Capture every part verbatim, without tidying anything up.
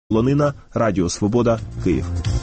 Лонина, Радіо Свобода, Київ.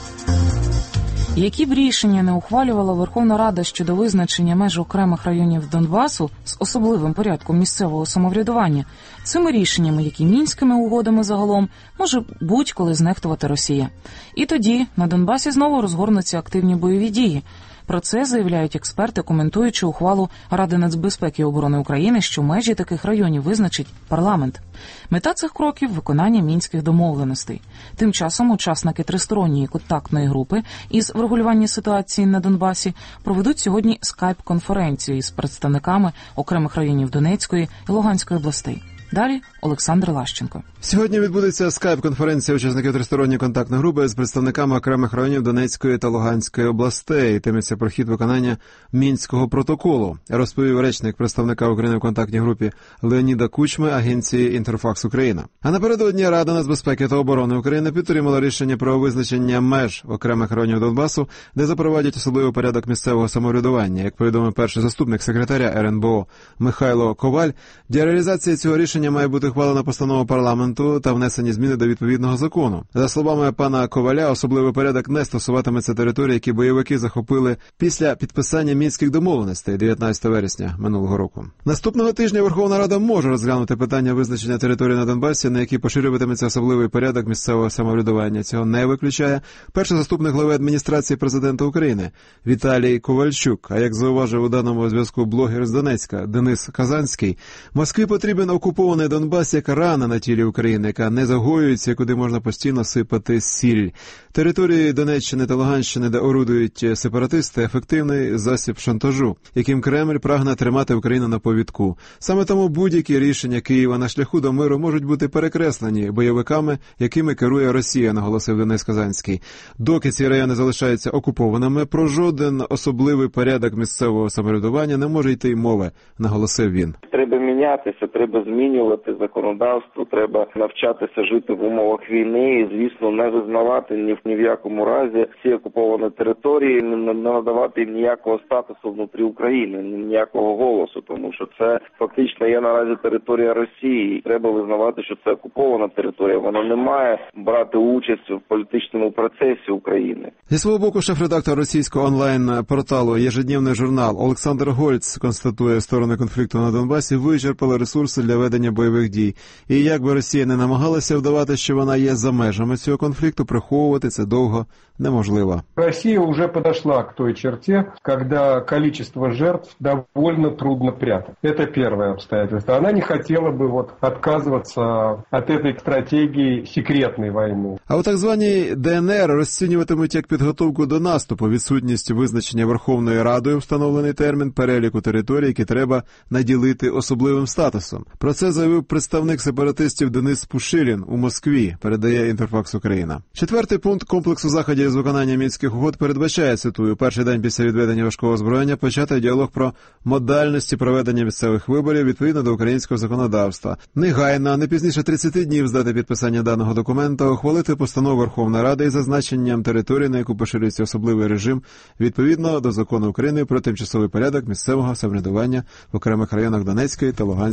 Які б рішення не ухвалювала Верховна Рада щодо визначення меж окремих районів Донбасу з особливим порядком місцевого самоврядування, цими рішеннями, як і Мінськими угодами загалом, може будь-коли знехтувати Росія. І тоді на Донбасі знову розгорнуться активні бойові дії. Про це заявляють експерти, коментуючи ухвалу Ради нацбезпеки і оборони України, що межі таких районів визначить парламент. Мета цих кроків – виконання мінських домовленостей. Тим часом учасники тристоронньої контактної групи із врегулювання ситуації на Донбасі проведуть сьогодні скайп-конференцію із представниками окремих районів Донецької і Луганської областей. Далі Олександр Лащенко. Сьогодні відбудеться скайп-конференція учасників тристоронньої контактної групи з представниками окремих районів Донецької та Луганської областей. Йтиметься про хід виконання Мінського протоколу, розповів речник представника України в контактній групі Леоніда Кучми агенції «Інтерфакс Україна». А напередодні Рада нацбезпеки та оборони України підтримала рішення про визначення меж окремих районів Донбасу, де запровадять особливий порядок місцевого самоврядування. Як повідомив перший заступник секретаря ер ен бе о Михайло Коваль, для реалізації цього рішення має бути ухвалена постанова парламенту та внесені зміни до відповідного закону. За словами пана Коваля, особливий порядок не стосуватиметься територій, які бойовики захопили після підписання Мінських домовленостей дев'ятнадцятого вересня минулого року. Наступного тижня Верховна Рада може розглянути питання визначення території на Донбасі, на які поширюватиметься особливий порядок місцевого самоврядування. Цього не виключає перший заступник глави адміністрації президента України Віталій Ковальчук. А як зауважив у даному зв'язку блогер з Донецька Денис Казанський, Москві потрібен окупований Донбас як рана на тілі України, яка не загоюється, куди можна постійно сипати сіль. Території Донеччини та Луганщини, де орудують сепаратисти, ефективний засіб шантажу, яким Кремль прагне тримати Україну на повідку. Саме тому будь-які рішення Києва на шляху до миру можуть бути перекреслені бойовиками, якими керує Росія, наголосив Денис Казанський. Доки ці райони залишаються окупованими, про жоден особливий порядок місцевого самоврядування не може йти й мови, наголосив він. Треба мінятися, треба змінювати законодавство, треба навчатися жити в умовах війни і, звісно, не визнавати ні в, ні в якому разі ці окуповані території, не надавати їм ніякого статусу внутрі України, ніякого голосу, тому що це фактично є наразі територія Росії. Треба визнавати, що це окупована територія, вона не має брати участь в політичному процесі України. Зі свого боку, шеф-редактор російського онлайн-порталу «Єжедневний журнал» Олександр Гольц констатує, сторони конфлікту на Донбасі вичерпали ресурси для ведення бойових дій. І як би Росія не намагалася вдавати, що вона є за межами цього конфлікту, приховувати це довго неможливо. Россия уже подошла к той черте, когда количество жертв довольно трудно прятать. Это первое обстоятельство. Она не хотела бы вот отказываться от этой стратегии секретной войны. А у так званій де ен ер розцінюватимуть як підготовку до наступу, відсутність визначення Верховною Радою встановлений термін переліку територій, які треба наділити особливим статусом. Про це заявив представник сепаратистів Денис Пушилін у Москві, передає «Інтерфакс Україна». Четвертий пункт комплексу заходів з виконання Мінських угод передбачає, цитую, перший день після відведення важкого озброєння почати діалог про модальності проведення місцевих виборів відповідно до українського законодавства. Негайно, не пізніше тридцяти днів здати підписання даного документа, ухвалити постанову Верховної Ради із зазначенням території, на яку поширюється особливий режим, відповідно до закону України про тимчасовий порядок місцевого самоврядування в окремих районах Донецької та Луганської